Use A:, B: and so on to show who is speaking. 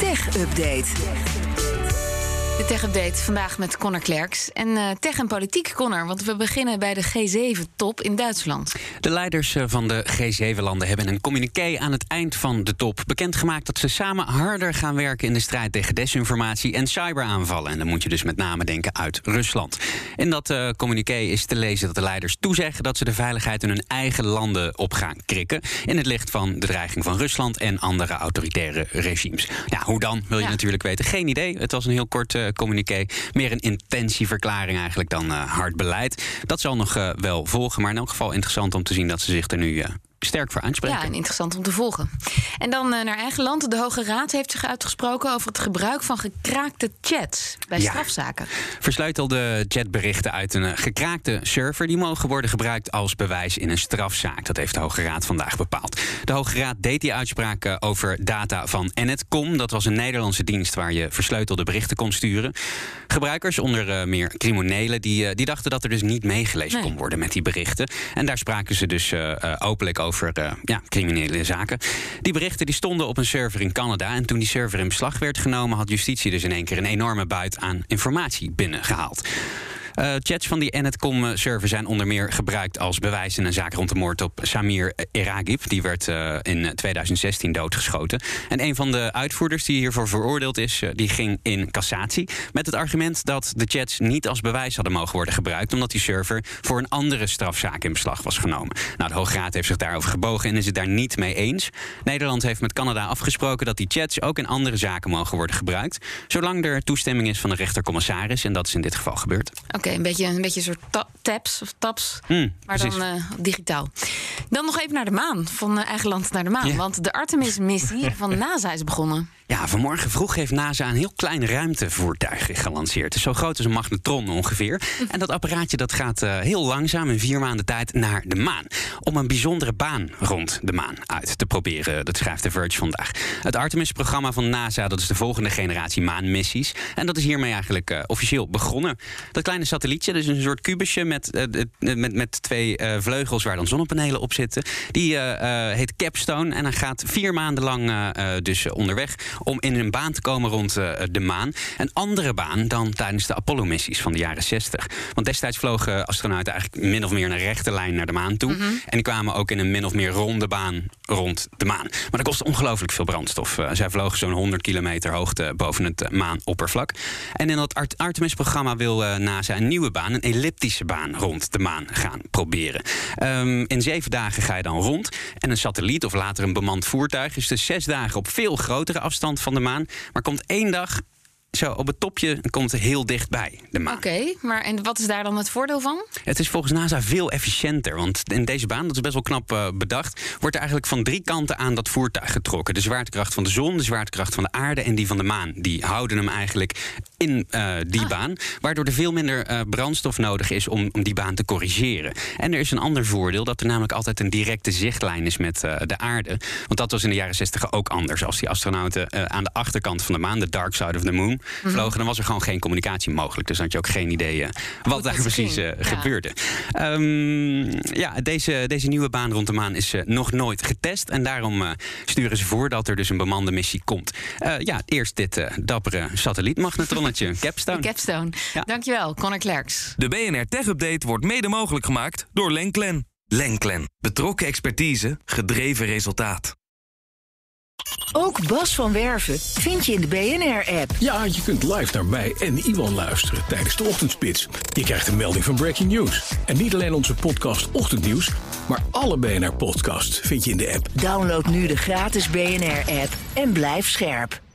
A: Tech-update.
B: De Tech-update vandaag met Connor Klerks. En tech en politiek, Connor, want we beginnen bij de G7-top in Duitsland.
C: De leiders van de G7-landen hebben een communiqué aan het eind van de top bekendgemaakt dat ze samen harder gaan werken in de strijd tegen desinformatie en cyberaanvallen. En dan moet je dus met name denken uit Rusland. In dat communiqué is te lezen dat de leiders toezeggen dat ze de veiligheid in hun eigen landen op gaan krikken, in het licht van de dreiging van Rusland en andere autoritaire regimes. Ja, hoe dan, wil je natuurlijk weten. Geen idee. Het was een heel kort communiqué. Meer een intentieverklaring eigenlijk dan hard beleid. Dat zal nog wel volgen, maar in elk geval interessant om te zien dat ze zich er nu sterk voor aanspreken.
B: Ja, en interessant om te volgen. En dan naar eigen land. De Hoge Raad heeft zich uitgesproken over het gebruik van gekraakte chats bij strafzaken.
C: Versleutelde chatberichten uit een gekraakte server die mogen worden gebruikt als bewijs in een strafzaak. Dat heeft de Hoge Raad vandaag bepaald. De Hoge Raad deed die uitspraak over data van Enet.com. Dat was een Nederlandse dienst waar je versleutelde berichten kon sturen. Gebruikers, onder meer criminelen, die dachten dat er dus niet meegelezen kon worden met die berichten. En daar spraken ze dus openlijk over criminele zaken. Die berichten die stonden op een server in Canada. En toen die server in beslag werd genomen, had justitie dus in één keer een enorme buit aan informatie binnengehaald. Chats van die Enet.com-server zijn onder meer gebruikt als bewijs in een zaak rond de moord op Samir Eragib. Die werd in 2016 doodgeschoten. En een van de uitvoerders die hiervoor veroordeeld is, die ging in cassatie met het argument dat de chats niet als bewijs hadden mogen worden gebruikt, omdat die server voor een andere strafzaak in beslag was genomen. Nou, de Hoge Raad heeft zich daarover gebogen en is het daar niet mee eens. Nederland heeft met Canada afgesproken dat die chats ook in andere zaken mogen worden gebruikt, zolang er toestemming is van de rechtercommissaris, en dat is in dit geval gebeurd.
B: Oké, een beetje een soort taps, maar
C: precies.
B: Dan digitaal. Dan nog even naar de maan, van eigen land naar de maan. Ja. Want de Artemis-missie van NASA is begonnen.
C: Ja, vanmorgen vroeg heeft NASA een heel klein ruimtevoertuig gelanceerd. Het is zo groot als een magnetron ongeveer. En dat apparaatje dat gaat heel langzaam in 4 maanden tijd naar de maan. Om een bijzondere baan rond de maan uit te proberen. Dat schrijft The Verge vandaag. Het Artemis-programma van NASA, dat is de volgende generatie maanmissies. En dat is hiermee eigenlijk officieel begonnen. Dat kleine satellietje, dus een soort kubusje met 2 vleugels waar dan zonnepanelen op zitten. Die heet Capstone en hij gaat 4 maanden lang dus onderweg om in een baan te komen rond de maan. Een andere baan dan tijdens de Apollo-missies van de jaren 60. Want destijds vlogen astronauten eigenlijk min of meer een rechte lijn naar de maan toe. En die kwamen ook in een min of meer ronde baan rond de maan. Maar dat kost ongelooflijk veel brandstof. Zij vlogen zo'n 100 kilometer hoogte boven het maanoppervlak. En in dat Artemis-programma wil NASA een nieuwe baan, een elliptische baan rond de maan gaan proberen. In 7 dagen ga je dan rond. En een satelliet of later een bemand voertuig is dus 6 dagen op veel grotere afstand van de maan, maar komt 1 dag zo op het topje, komt het heel dichtbij de maan.
B: Oké, maar en wat is daar dan het voordeel van?
C: Het is volgens NASA veel efficiënter, want in deze baan, dat is best wel knap bedacht, wordt er eigenlijk van 3 kanten aan dat voertuig getrokken. De zwaartekracht van de zon, de zwaartekracht van de aarde en die van de maan. Die houden hem eigenlijk in die baan, waardoor er veel minder brandstof nodig is om die baan te corrigeren. En er is een ander voordeel, dat er namelijk altijd een directe zichtlijn is met de aarde. Want dat was in de jaren 60 ook anders. Als die astronauten aan de achterkant van de maan, de dark side of the moon, vlogen, dan was er gewoon geen communicatie mogelijk. Dus dan had je ook geen idee wat daar precies gebeurde. Deze nieuwe baan rond de maan is nog nooit getest. En daarom sturen ze voor dat er dus een bemande missie komt. Eerst dit dappere satellietmagnetronnetje, Capstone.
B: Capstone. Ja. Dankjewel, Connor Klerks.
D: De BNR Tech Update wordt mede mogelijk gemaakt door Lenklen. Lenklen. Betrokken expertise, gedreven resultaat.
A: Ook Bas van Werven vind je in de BNR-app.
E: Ja, je kunt live naar mij en Iwan luisteren tijdens de ochtendspits. Je krijgt een melding van Breaking News. En niet alleen onze podcast Ochtendnieuws, maar alle BNR-podcasts vind je in de app.
A: Download nu de gratis BNR-app en blijf scherp.